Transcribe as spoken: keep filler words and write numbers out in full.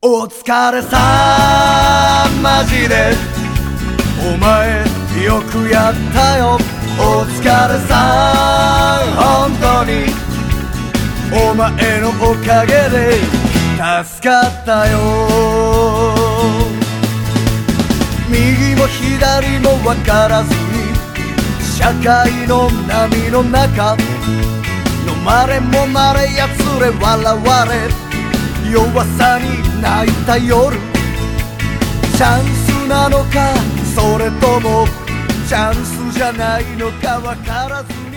お疲れさんマジでお前よくやったよ。お疲れさん本当にお前のおかげで助かったよ。右も左も分からずに社会の波の中飲まれもまれやつれ笑われ弱さに泣いた夜、チャンスなのかそれともチャンスじゃないのか分からず